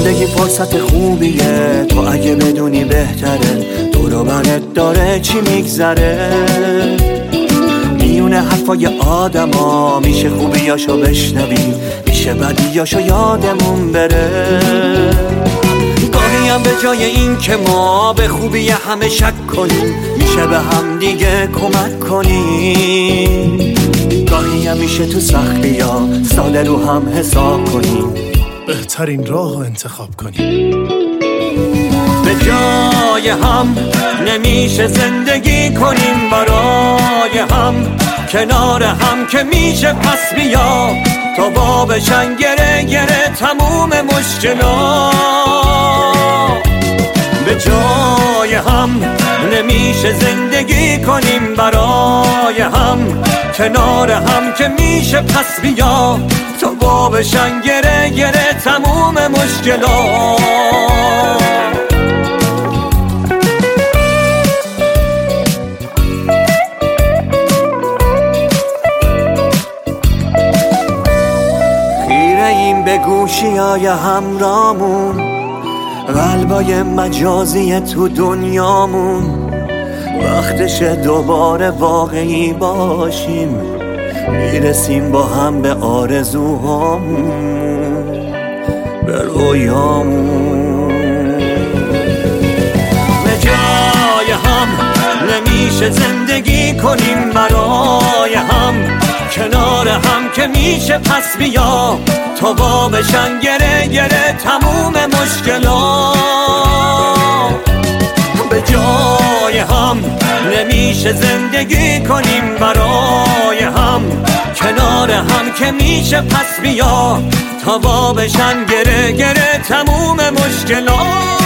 زندگی فرصت خوبیه، تو اگه بدونی بهتره دور و برت داره چی میگذره. میونه حرفای آدما میشه خوبیاشو بشنوی، میشه بدیاشو یادمون بره. گاهی هم به جای این که ما به خوبی همه شک کنیم، میشه به هم دیگه کمک کنیم. گاهی هم میشه تو سختی ها ساده رو هم حساب کنیم، بهترین راه رو انتخاب کنیم. به جای هم نمیشه زندگی کنیم، برای هم کنار هم که میشه پس بیا تا با بشن گره گره تموم مشکلات. به جای هم نمیشه زندگی کنیم، برای هم کنار هم که میشه پس بیا تا با بشن گره گره تموم مشکلات. به گوشیای همرامون، قلبای مجازی تو دنیامون، وقتشه دوباره واقعی باشیم، میرسیم با هم به آرزوهامون، به رویامون. به جای هم نمیشه زندگی کنیم، برای هم کنار هم که میشه پس بیا تا با بشن گره گره تموم مشکلات. به جای هم نمیشه زندگی کنیم، برای هم کنار هم که میشه پس بیا تا با بشن گره گره تموم مشکلات.